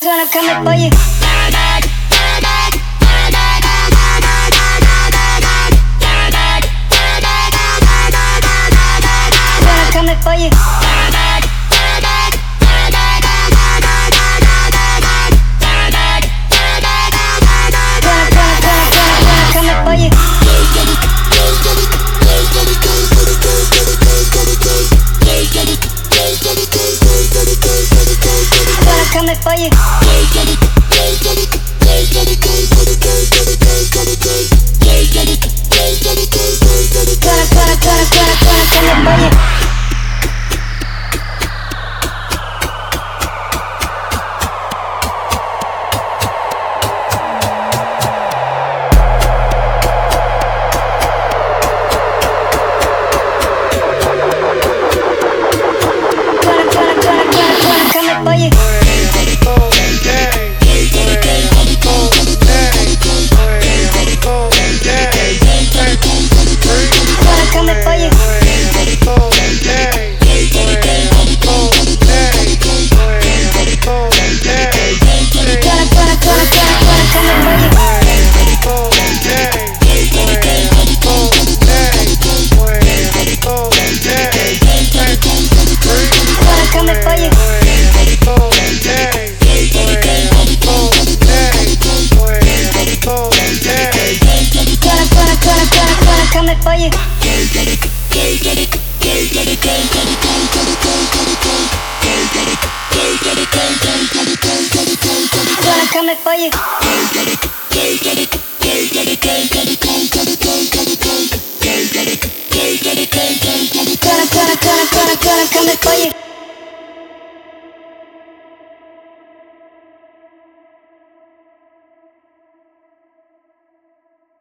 When I'm coming for you. When I'm coming for you. Coming for you. Coming for you. Coming for you. Coming for you. Coming for you.